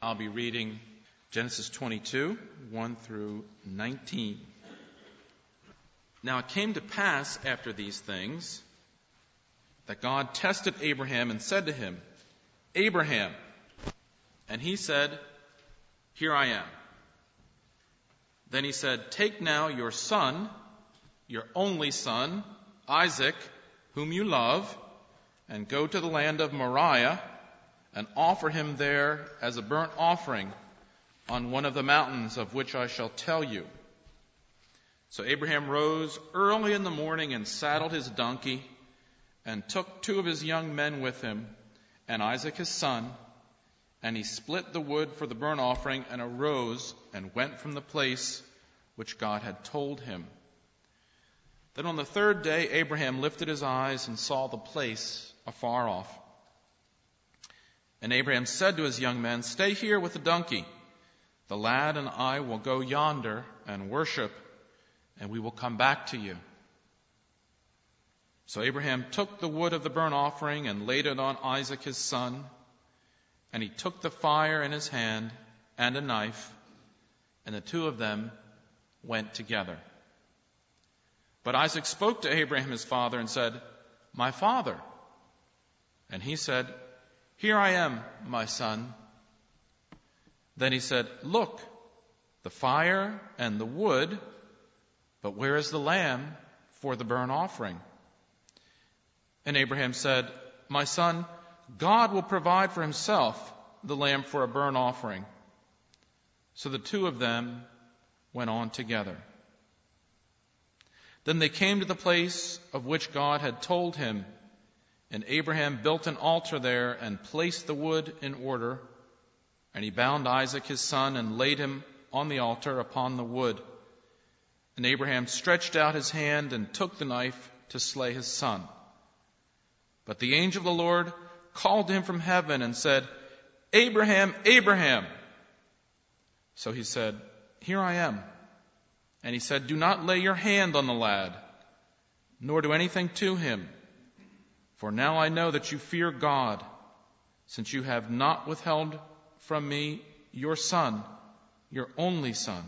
I'll be reading Genesis 22, 1 through 19. Now it came to pass after these things that God tested Abraham and said to him, Abraham. And he said, Here I am. Then he said, Take now your son, your only son, Isaac, whom you love, and go to the land of Moriah, and offer him there as a burnt offering on one of the mountains of which I shall tell you. So Abraham rose early in the morning and saddled his donkey, and took 2 of his young men with him, and Isaac his son, and he split the wood for the burnt offering, and arose and went from the place which God had told him. Then on the 3rd day Abraham lifted his eyes and saw the place afar off. And Abraham said to his young men, Stay here with the donkey. The lad and I will go yonder and worship, and we will come back to you. So Abraham took the wood of the burnt offering and laid it on Isaac his son. And he took the fire in his hand and a knife, and the 2 of them went together. But Isaac spoke to Abraham his father and said, My father. And he said, Here I am, my son. Then he said, Look, the fire and the wood, but where is the lamb for the burnt offering? And Abraham said, My son, God will provide for himself the lamb for a burnt offering. So the 2 of them went on together. Then they came to the place of which God had told him, and Abraham built an altar there and placed the wood in order. And he bound Isaac his son and laid him on the altar upon the wood. And Abraham stretched out his hand and took the knife to slay his son. But the angel of the Lord called to him from heaven and said, Abraham, Abraham. So he said, Here I am. And he said, Do not lay your hand on the lad, nor do anything to him. For now I know that you fear God, since you have not withheld from me your son, your only son.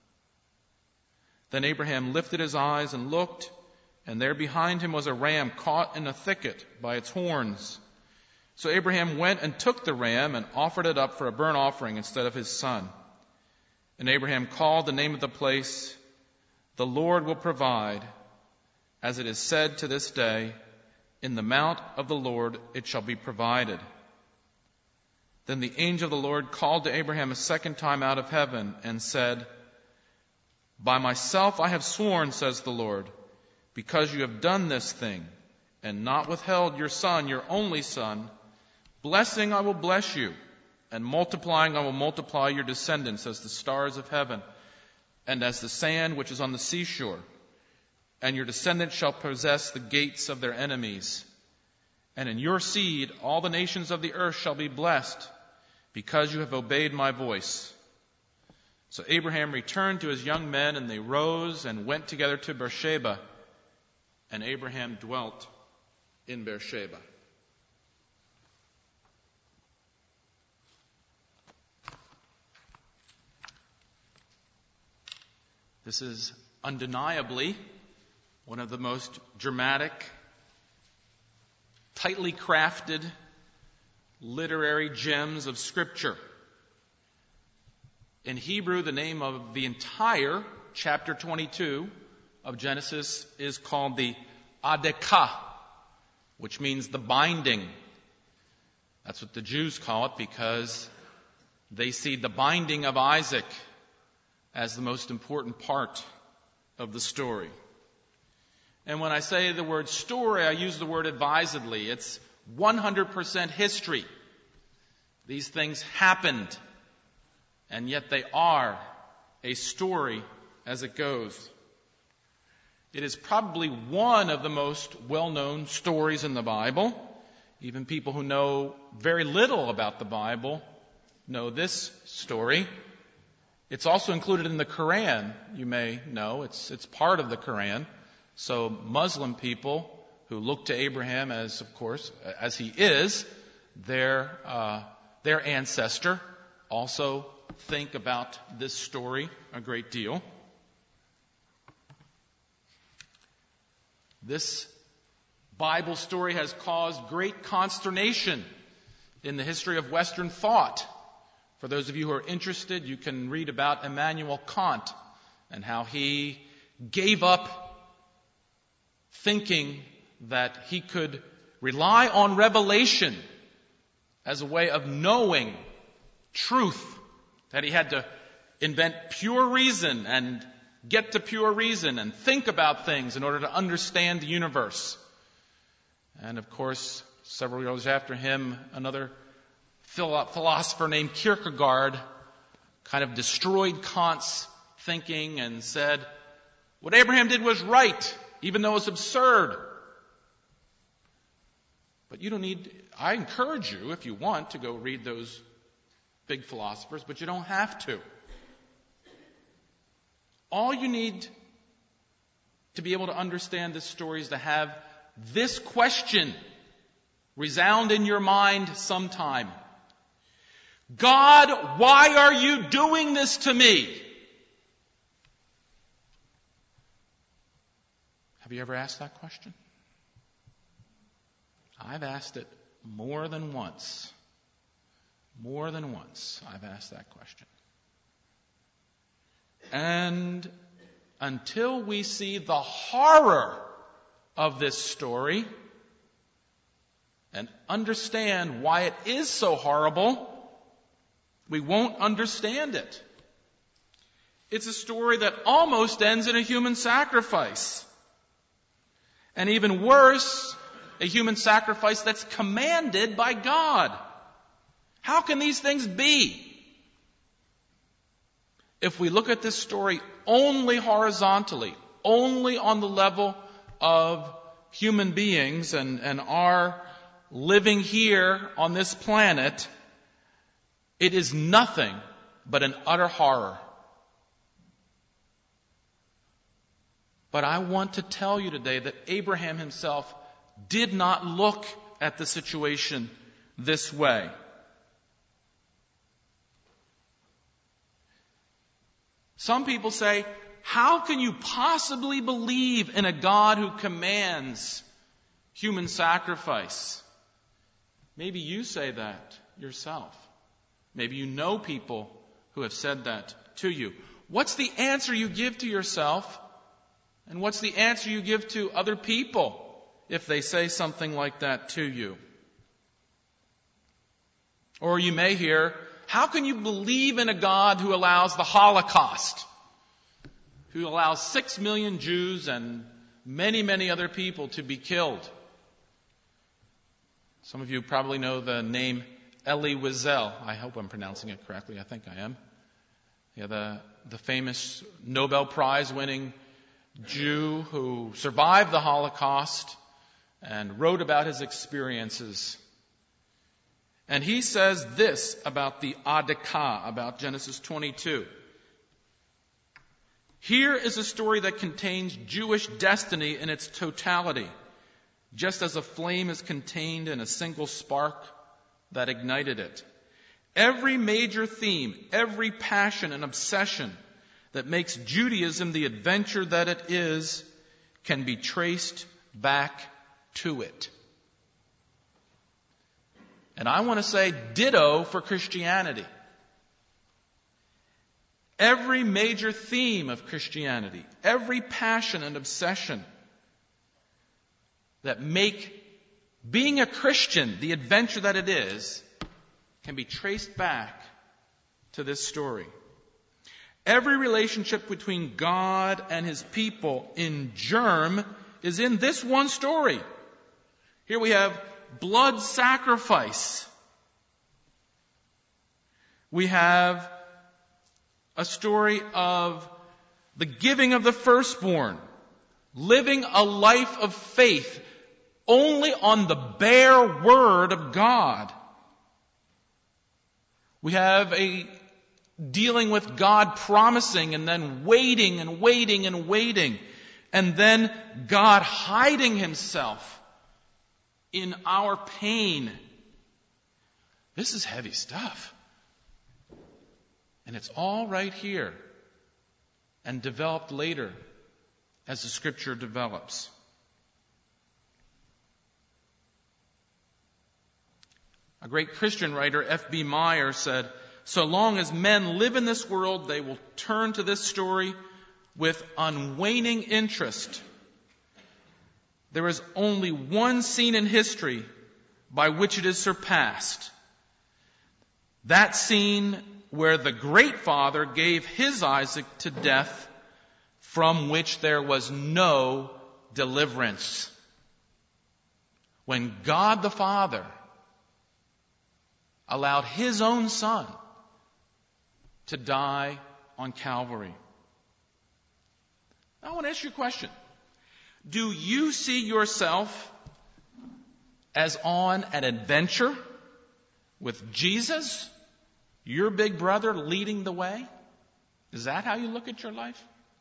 Then Abraham lifted his eyes and looked, and there behind him was a ram caught in a thicket by its horns. So Abraham went and took the ram and offered it up for a burnt offering instead of his son. And Abraham called the name of the place, The Lord will provide, as it is said to this day, In the mount of the Lord it shall be provided. Then the angel of the Lord called to Abraham a second time out of heaven and said, By myself I have sworn, says the Lord, because you have done this thing, and not withheld your son, your only son, blessing I will bless you, and multiplying I will multiply your descendants as the stars of heaven, and as the sand which is on the seashore. And your descendants shall possess the gates of their enemies. And in your seed all the nations of the earth shall be blessed, because you have obeyed my voice. So Abraham returned to his young men, and they rose and went together to Beersheba. And Abraham dwelt in Beersheba. This is undeniably one of the most dramatic, tightly crafted literary gems of Scripture. In Hebrew, the name of the entire chapter 22 of Genesis is called the Adekah, which means the binding. That's what the Jews call it, because they see the binding of Isaac as the most important part of the story. And when I say the word story, I use the word advisedly. It's 100% history. These things happened, and yet they are a story as it goes. It is probably one of the most well-known stories in the Bible. Even people who know very little about the Bible know this story. It's also included in the Quran, you may know. It's part of the Quran. So Muslim people who look to Abraham as, of course, as he is, their ancestor, also think about this story a great deal. This Bible story has caused great consternation in the history of Western thought. For those of you who are interested, you can read about Immanuel Kant and how he gave up thinking that he could rely on revelation as a way of knowing truth, that he had to invent pure reason and get to pure reason and think about things in order to understand the universe. And of course, several years after him, another philosopher named Kierkegaard kind of destroyed Kant's thinking and said, what Abraham did was right, even though it's absurd. But I encourage you, if you want, to go read those big philosophers, but you don't have to. All you need to be able to understand this story is to have this question resound in your mind sometime. God, why are you doing this to me? Have you ever asked that question? I've asked it more than once. More than once I've asked that question. And until we see the horror of this story and understand why it is so horrible, we won't understand it. It's a story that almost ends in a human sacrifice. And even worse, a human sacrifice that's commanded by God. How can these things be? If we look at this story only horizontally, only on the level of human beings and our living here on this planet, it is nothing but an utter horror. But I want to tell you today that Abraham himself did not look at the situation this way. Some people say, how can you possibly believe in a God who commands human sacrifice? Maybe you say that yourself. Maybe you know people who have said that to you. What's the answer you give to yourself? And what's the answer you give to other people if they say something like that to you? Or you may hear, how can you believe in a God who allows the Holocaust, who allows 6 million Jews and many, many other people to be killed? Some of you probably know the name Elie Wiesel. I hope I'm pronouncing it correctly. I think I am. Yeah, the famous Nobel Prize-winning Jew who survived the Holocaust and wrote about his experiences. And he says this about the Adikah, about Genesis 22. Here is a story that contains Jewish destiny in its totality, just as a flame is contained in a single spark that ignited it. Every major theme, every passion and obsession that makes Judaism the adventure that it is can be traced back to it. And I want to say ditto for Christianity. Every major theme of Christianity, every passion and obsession that make being a Christian the adventure that it is, can be traced back to this story. Every relationship between God and His people in germ is in this one story. Here we have blood sacrifice. We have a story of the giving of the firstborn, living a life of faith only on the bare word of God. We have a dealing with God promising and then waiting and waiting and waiting, and then God hiding Himself in our pain. This is heavy stuff. And it's all right here and developed later as the Scripture develops. A great Christian writer, F.B. Meyer, said, "So long as men live in this world, they will turn to this story with unwaning interest. There is only one scene in history by which it is surpassed. That scene where the great Father gave his Isaac to death, from which there was no deliverance. When God the Father allowed his own Son to die on Calvary." I want to ask you a question. Do you see yourself as on an adventure with Jesus, your big brother, leading the way? Is that how you look at your life?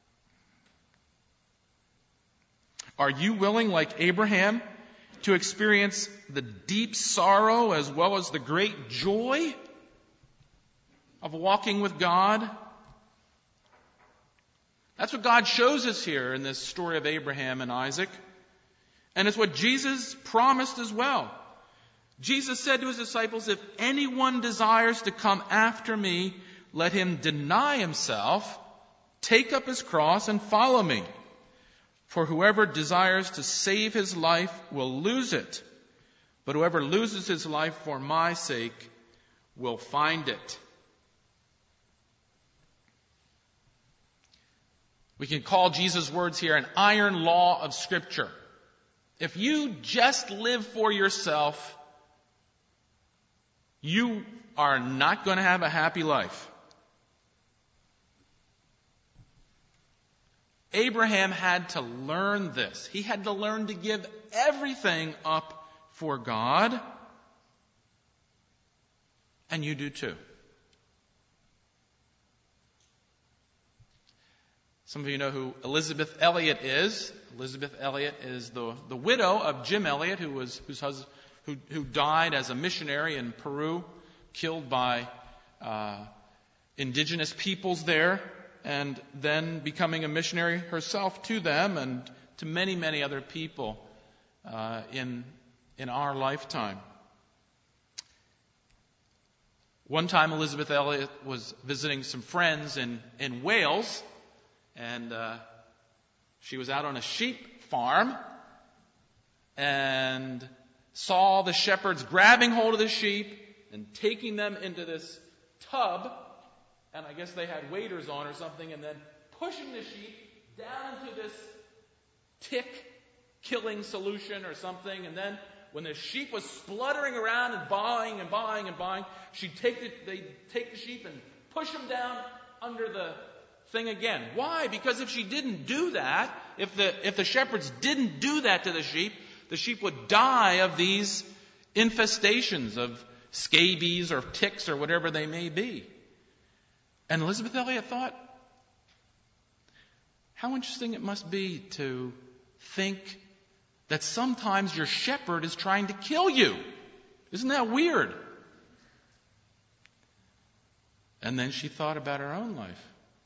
Are you willing, like Abraham, to experience the deep sorrow as well as the great joy of walking with God? That's what God shows us here in this story of Abraham and Isaac. And it's what Jesus promised as well. Jesus said to his disciples, "If anyone desires to come after me, let him deny himself, take up his cross, and follow me. For whoever desires to save his life will lose it, but whoever loses his life for my sake will find it." We can call Jesus' words here an iron law of Scripture. If you just live for yourself, you are not going to have a happy life. Abraham had to learn this. He had to learn to give everything up for God. And you do too. Some of you know who Elizabeth Elliot is. Elizabeth Elliot is the widow of Jim Elliot, who died as a missionary in Peru, killed by indigenous peoples there, and then becoming a missionary herself to them and to many, many other people in our lifetime. One time Elizabeth Elliot was visiting some friends in Wales, and she was out on a sheep farm and saw the shepherds grabbing hold of the sheep and taking them into this tub, and I guess they had waders on or something, and then pushing the sheep down into this tick-killing solution or something, and then when the sheep was spluttering around and baaing, they'd take the sheep and push them down under the thing again. Why? Because if she didn't do that, if the shepherds didn't do that to the sheep would die of these infestations of scabies or ticks or whatever they may be. And Elizabeth Elliot thought, how interesting it must be to think that sometimes your shepherd is trying to kill you. Isn't that weird? And then she thought about her own life.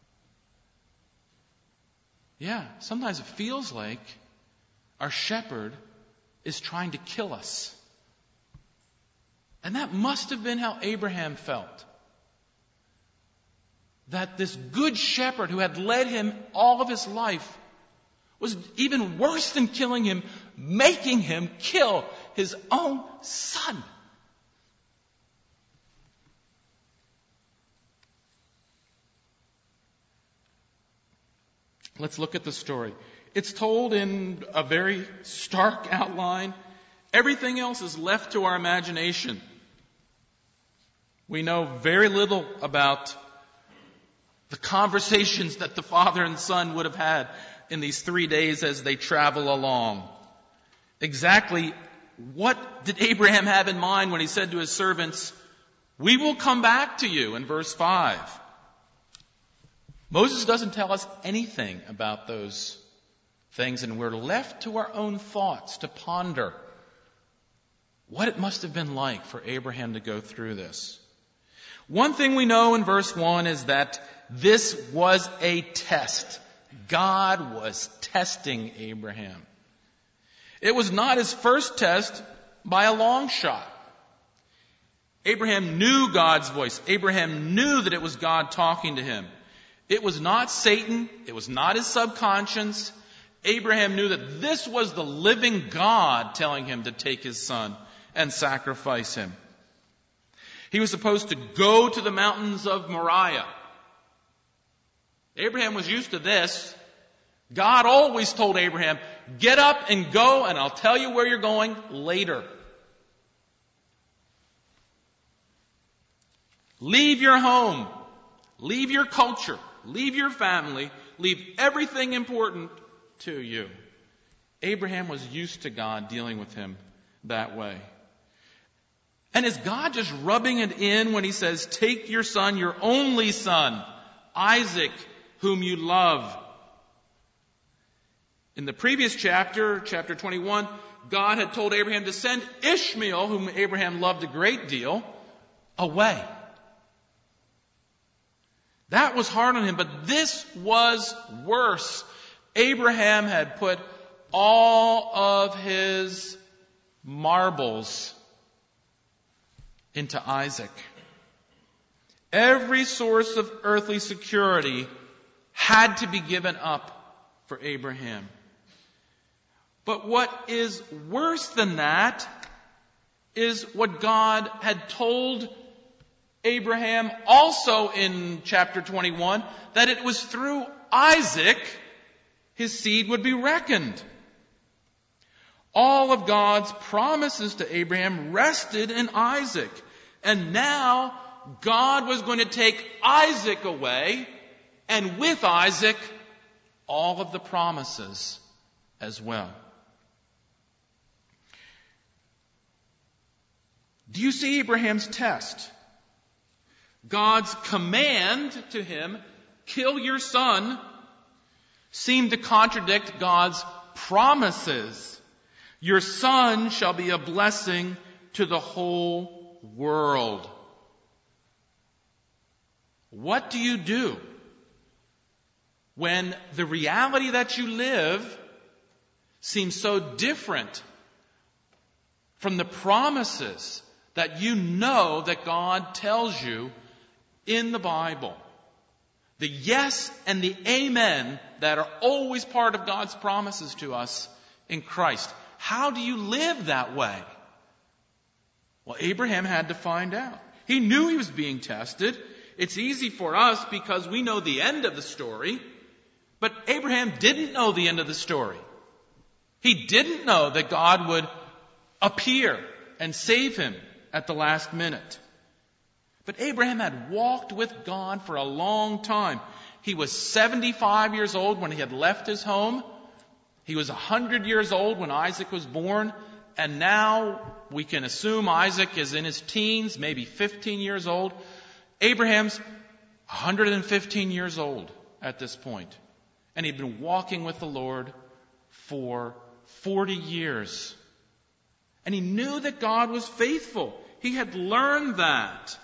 Yeah, sometimes it feels like our shepherd is trying to kill us. And that must have been how Abraham felt. That this good shepherd who had led him all of his life was even worse than killing him, making him kill his own son. Let's look at the story. It's told in a very stark outline. Everything else is left to our imagination. We know very little about the conversations that the father and son would have had in these 3 days as they travel along. Exactly what did Abraham have in mind when he said to his servants, "We will come back to you," in verse 5. Moses doesn't tell us anything about those things, and we're left to our own thoughts to ponder what it must have been like for Abraham to go through this. One thing we know in verse 1 is that this was a test. God was testing Abraham. It was not his first test by a long shot. Abraham knew God's voice. Abraham knew that it was God talking to him. It was not Satan. It was not his subconscious. Abraham knew that this was the living God telling him to take his son and sacrifice him. He was supposed to go to the mountains of Moriah. Abraham was used to this. God always told Abraham, get up and go, and I'll tell you where you're going later. Leave your home. Leave your culture. Leave your family. Leave everything important to you. Abraham was used to God dealing with him that way. And is God just rubbing it in when he says, take your son, your only son, Isaac, whom you love? In the previous chapter, chapter 21, God had told Abraham to send Ishmael, whom Abraham loved a great deal, away. That was hard on him, but this was worse. Abraham had put all of his marbles into Isaac. Every source of earthly security had to be given up for Abraham. But what is worse than that is what God had told Abraham also in chapter 21, that it was through Isaac his seed would be reckoned. All of God's promises to Abraham rested in Isaac. And now God was going to take Isaac away, and with Isaac, all of the promises as well. Do you see Abraham's test? God's command to him, kill your son, seemed to contradict God's promises. Your son shall be a blessing to the whole world. What do you do when the reality that you live seems so different from the promises that you know that God tells you in the Bible? The yes and the amen that are always part of God's promises to us in Christ. How do you live that way? Well, Abraham had to find out. He knew he was being tested. It's easy for us because we know the end of the story. But Abraham didn't know the end of the story. He didn't know that God would appear and save him at the last minute. But Abraham had walked with God for a long time. He was 75 years old when he had left his home. He was 100 years old when Isaac was born. And now we can assume Isaac is in his teens, maybe 15 years old. Abraham's 115 years old at this point. And he'd been walking with the Lord for 40 years. And he knew that God was faithful. He had learned that.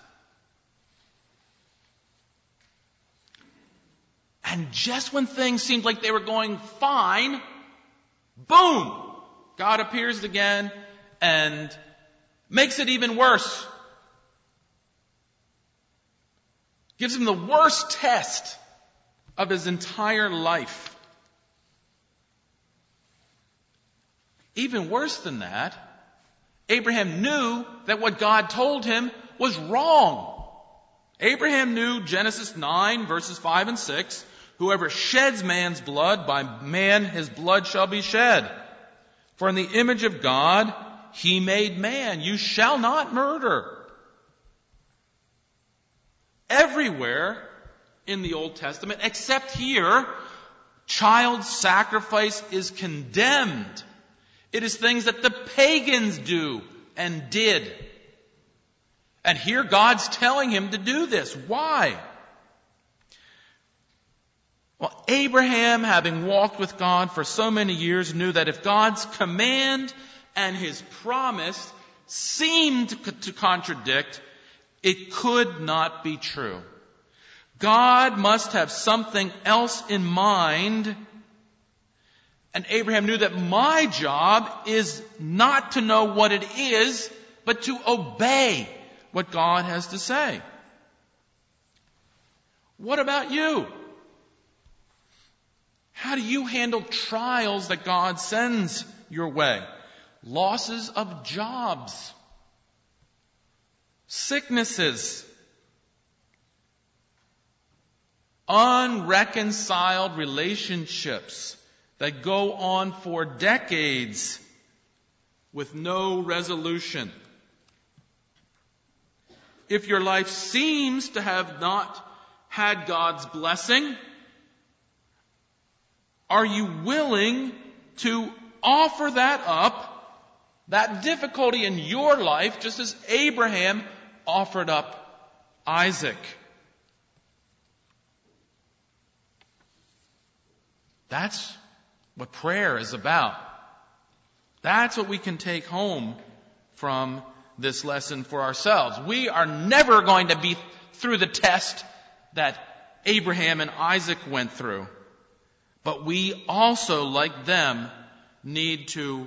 And just when things seemed like they were going fine, boom! God appears again and makes it even worse. Gives him the worst test of his entire life. Even worse than that, Abraham knew that what God told him was wrong. Abraham knew Genesis 9, verses 5 and 6, whoever sheds man's blood, by man his blood shall be shed. For in the image of God he made man. You shall not murder. Everywhere in the Old Testament, except here, child sacrifice is condemned. It is things that the pagans do and did. And here God's telling him to do this. Why? Well, Abraham, having walked with God for so many years, knew that if God's command and his promise seemed to contradict, It could not be true. God must have something else in mind. And Abraham knew that my job is not to know what it is, but to obey what God has to say. What about you? How do you handle trials that God sends your way? Losses of jobs, sicknesses, unreconciled relationships that go on for decades with no resolution. If your life seems to have not had God's blessing, are you willing to offer that up, that difficulty in your life, just as Abraham offered up Isaac? That's what prayer is about. That's what we can take home from this lesson for ourselves. We are never going to be through the test that Abraham and Isaac went through. But we also, like them, need to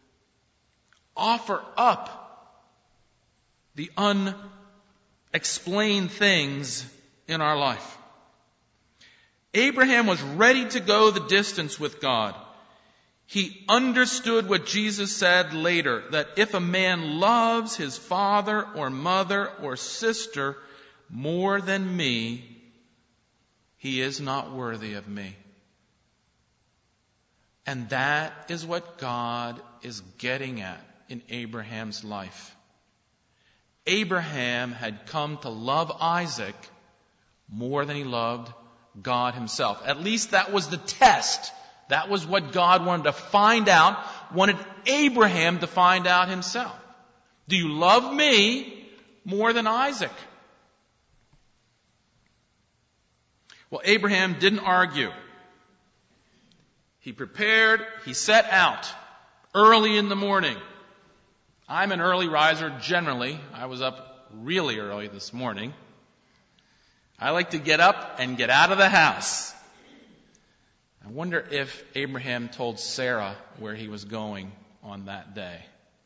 offer up the unexplained things in our life. Abraham was ready to go the distance with God. He understood what Jesus said later, that if a man loves his father or mother or sister more than me, he is not worthy of me. And that is what God is getting at in Abraham's life. Abraham had come to love Isaac more than he loved God himself. At least that was the test. That was what God wanted to find out, wanted Abraham to find out himself. Do you love me more than Isaac? Well, Abraham didn't argue. He prepared, he set out early in the morning. I'm an early riser generally. I was up really early this morning. I like to get up and get out of the house. I wonder if Abraham told Sarah where he was going on that day.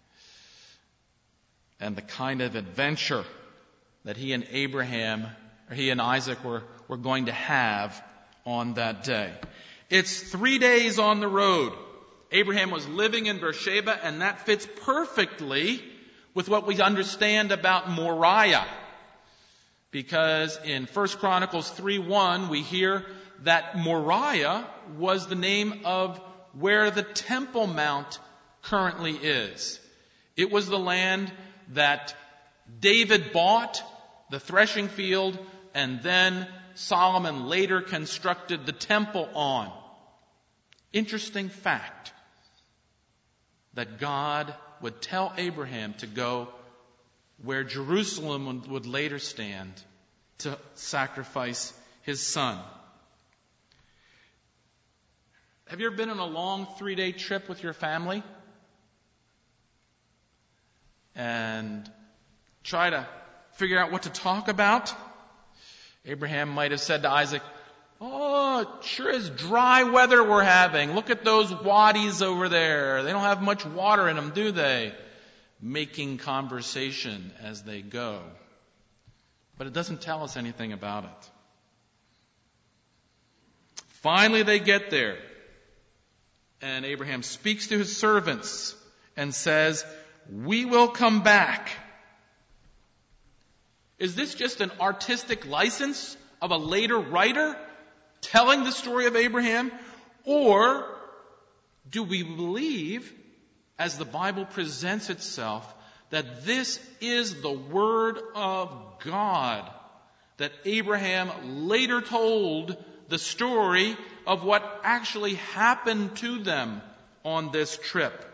And the kind of adventure that he and Isaac were going to have on that day. It's 3 days on the road. Abraham was living in Beersheba, and that fits perfectly with what we understand about Moriah. Because in 1 Chronicles 3:1, we hear that Moriah was the name of where the Temple Mount currently is. It was the land that David bought, the threshing field, and then Solomon later constructed the temple on. Interesting fact that God would tell Abraham to go where Jerusalem would later stand to sacrifice his son. Have you ever been on a long 3-day trip with your family? And try to figure out what to talk about? Abraham might have said to Isaac, "Oh, it sure is dry weather we're having. Look at those wadis over there. They don't have much water in them, do they?" Making conversation as they go. But it doesn't tell us anything about it. Finally, they get there. And Abraham speaks to his servants and says, "We will come back." Is this just an artistic license of a later writer telling the story of Abraham? Or do we believe, as the Bible presents itself, that this is the Word of God, that Abraham later told the story of what actually happened to them on this trip?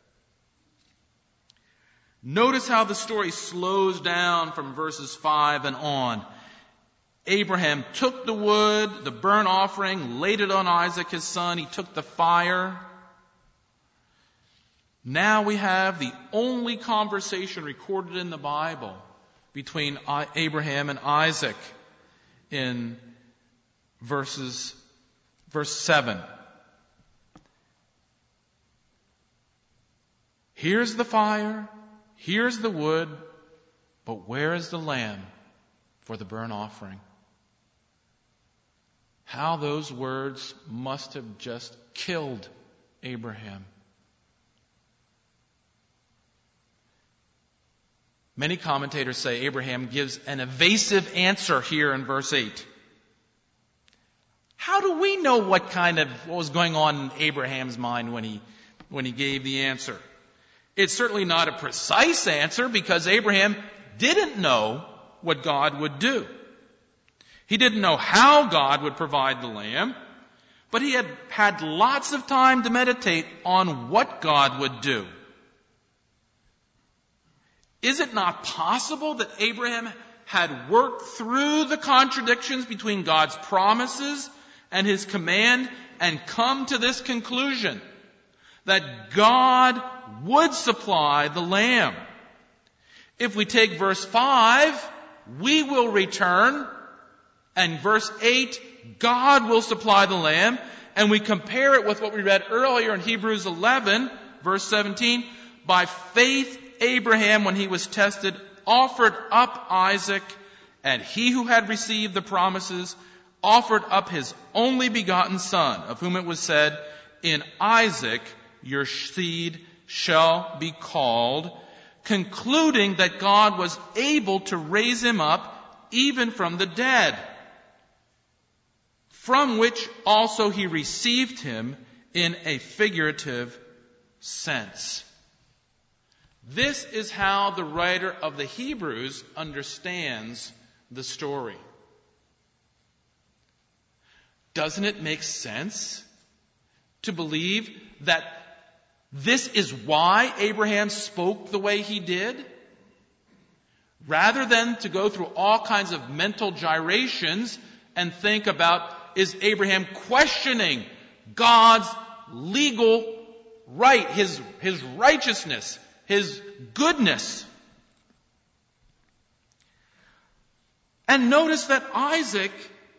Notice how the story slows down from verses 5 and on. Abraham took the wood, the burnt offering, laid it on Isaac his son. He took the fire. Now we have the only conversation recorded in the Bible between Abraham and Isaac in verse 7. Here's the fire, here's the wood, but where is the lamb for the burnt offering? How those words must have just killed Abraham. Many commentators say Abraham gives an evasive answer here in verse 8. How do we know what was going on in Abraham's mind when he gave the answer? It's certainly not a precise answer because Abraham didn't know what God would do. He didn't know how God would provide the lamb, but he had had lots of time to meditate on what God would do. Is it not possible that Abraham had worked through the contradictions between God's promises and his command and come to this conclusion that God would supply the lamb? If we take verse 5, we will return, and verse 8, God will supply the lamb, and we compare it with what we read earlier in Hebrews 11, verse 17, by faith Abraham, when he was tested, offered up Isaac, and he who had received the promises offered up his only begotten son, of whom it was said, in Isaac your seed shall be called, concluding that God was able to raise him up even from the dead, from which also he received him in a figurative sense. This is how the writer of the Hebrews understands the story. Doesn't it make sense to believe that this is why Abraham spoke the way he did? Rather than to go through all kinds of mental gyrations and think about, is Abraham questioning God's legal right, his righteousness, his goodness? And notice that Isaac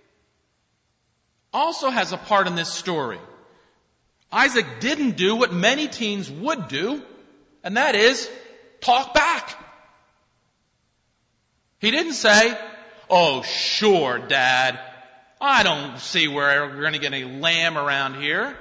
also has a part in this story. Isaac didn't do what many teens would do, and that is talk back. He didn't say, "Oh, sure, Dad, I don't see where we're going to get any lamb around here."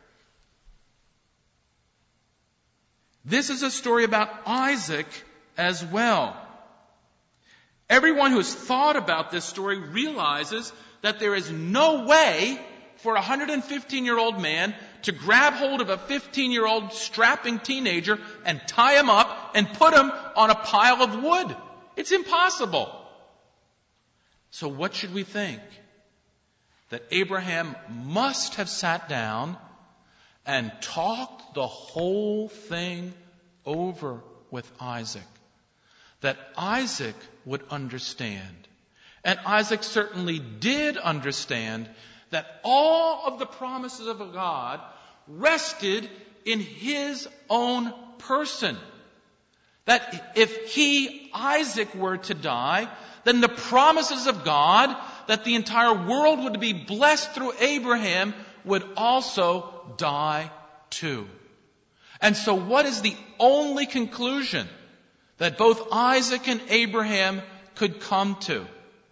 This is a story about Isaac as well. Everyone who has thought about this story realizes that there is no way for a 115-year-old man to grab hold of a 15-year-old strapping teenager and tie him up and put him on a pile of wood. It's impossible. So what should we think? That Abraham must have sat down and talked the whole thing over with Isaac. That Isaac would understand. And Isaac certainly did understand that all of the promises of God rested in his own person. That if Isaac, were to die, then the promises of God that the entire world would be blessed through Abraham would also die too. And so what is the only conclusion that both Isaac and Abraham could come to?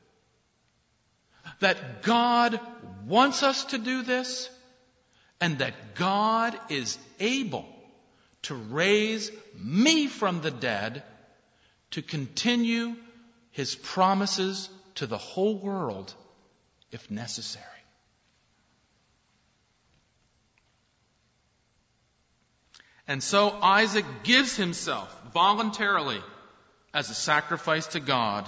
That God wants us to do this, and that God is able to raise me from the dead to continue his promises to the whole world if necessary. And so Isaac gives himself voluntarily as a sacrifice to God.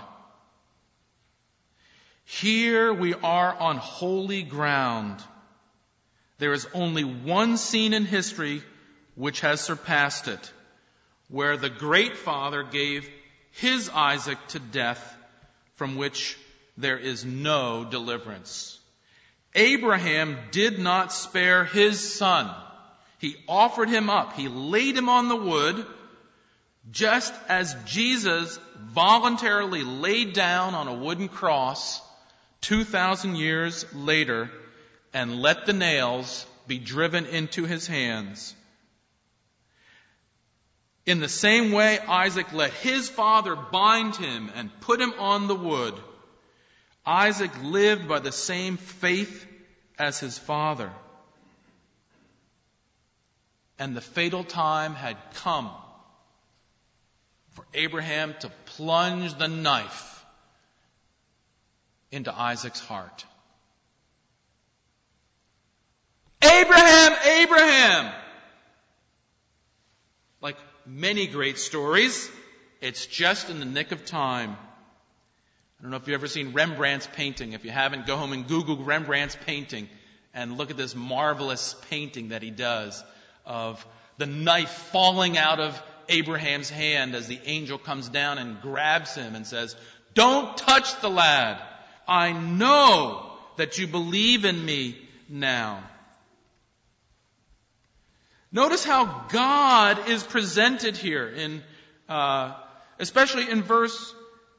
Here we are on holy ground. There is only one scene in history which has surpassed it, where the great Father gave his Isaac to death, from which there is no deliverance. Abraham did not spare his son. He offered him up. He laid him on the wood Just as Jesus voluntarily laid down on a wooden cross 2,000 years later and let the nails be driven into his hands, in the same way Isaac let his father bind him and put him on the wood. Isaac lived by the same faith as his father. And the fatal time had come for Abraham to plunge the knife into Isaac's heart. Abraham, Abraham! Like many great stories, it's just in the nick of time. I don't know if you've ever seen Rembrandt's painting. If you haven't, go home and Google Rembrandt's painting and look at this marvelous painting that he does of the knife falling out of Abraham's hand as the angel comes down and grabs him and says, "Don't touch the lad. I know that you believe in me now." Notice how God is presented here, especially in verse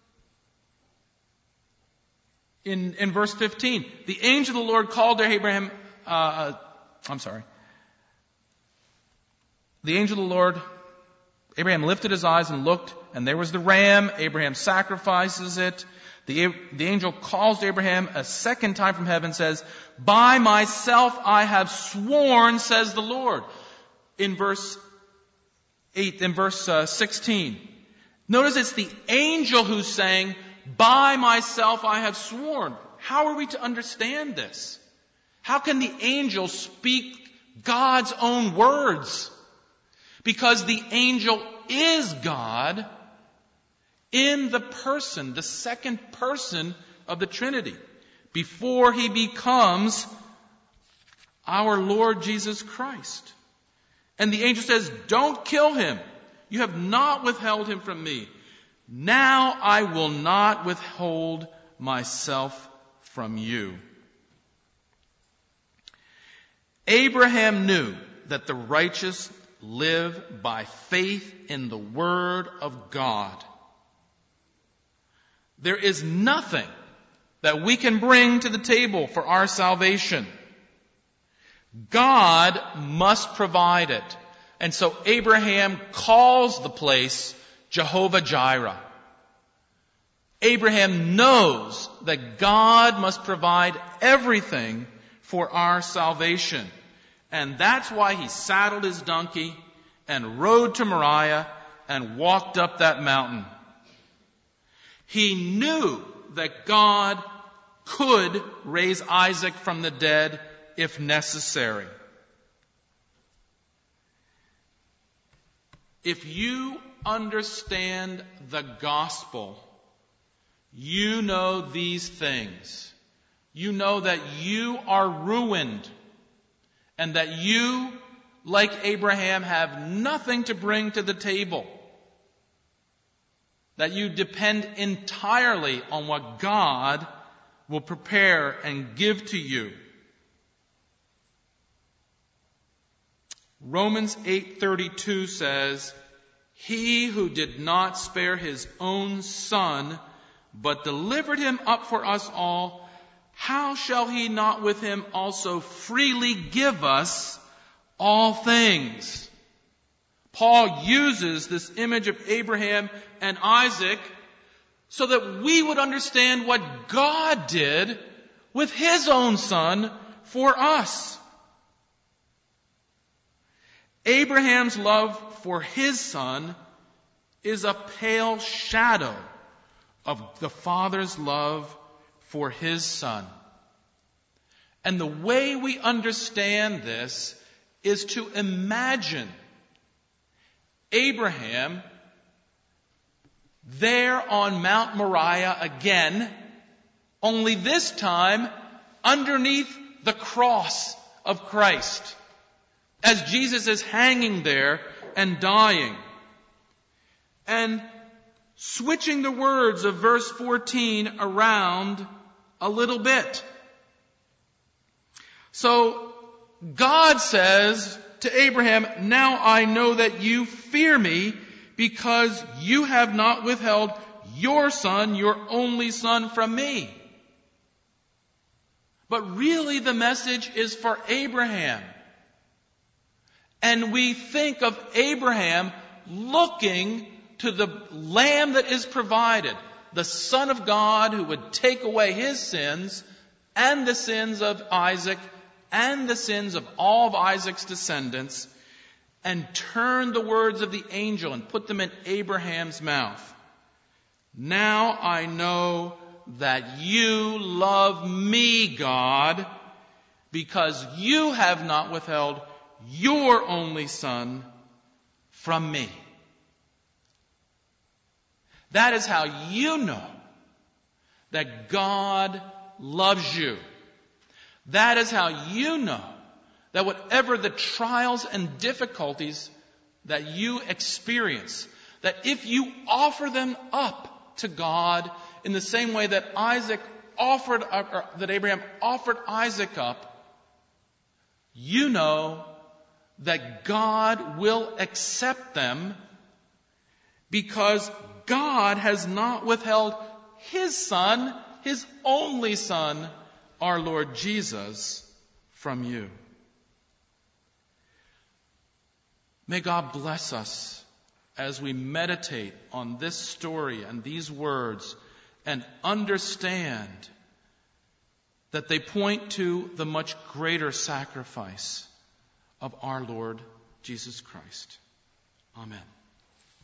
15. The angel of the Lord called to Abraham. The angel of the Lord. Abraham lifted his eyes and looked, and there was the ram. Abraham sacrifices it. The angel calls to Abraham a second time from heaven, says, "By myself I have sworn, says the Lord." In verse 16. Notice it's the angel who's saying, "By myself I have sworn." How are we to understand this? How can the angel speak God's own words? Because the angel is God in the person, the second person of the Trinity, before he becomes our Lord Jesus Christ. And the angel says, "Don't kill him. You have not withheld him from me. Now I will not withhold myself from you." Abraham knew that the righteous live by faith in the Word of God. There is nothing that we can bring to the table for our salvation. God must provide it. And so Abraham calls the place Jehovah Jireh. Abraham knows that God must provide everything for our salvation. And that's why he saddled his donkey and rode to Moriah and walked up that mountain. He knew that God could raise Isaac from the dead if necessary. If you understand the gospel, you know these things. You know that you are ruined and that you, like Abraham, have nothing to bring to the table. That you depend entirely on what God will prepare and give to you. Romans 8:32 says, "He who did not spare his own son, but delivered him up for us all, how shall he not with him also freely give us all things?" Paul uses this image of Abraham and Isaac so that we would understand what God did with his own son for us. Abraham's love for his son is a pale shadow of the Father's love for his son. And the way we understand this is to imagine Abraham there on Mount Moriah again, only this time underneath the cross of Christ, as Jesus is hanging there and dying. And switching the words of verse 14 around a little bit. So God says to Abraham, "Now I know that you fear me because you have not withheld your son, your only son, from me. But really the message is for Abraham. And we think of Abraham looking to the lamb that is provided, the Son of God who would take away his sins and the sins of Isaac and the sins of all of Isaac's descendants, and turn the words of the angel and put them in Abraham's mouth. Now I know that you love me, God, because you have not withheld your only son from me. That is how you know that God loves you. That is how you know that whatever the trials and difficulties that you experience, that if you offer them up to God in the same way that that Abraham offered Isaac up, you know that God will accept them because God has not withheld his son, his only son, our Lord Jesus, from you. May God bless us as we meditate on this story and these words and understand that they point to the much greater sacrifice of our Lord Jesus Christ. Amen.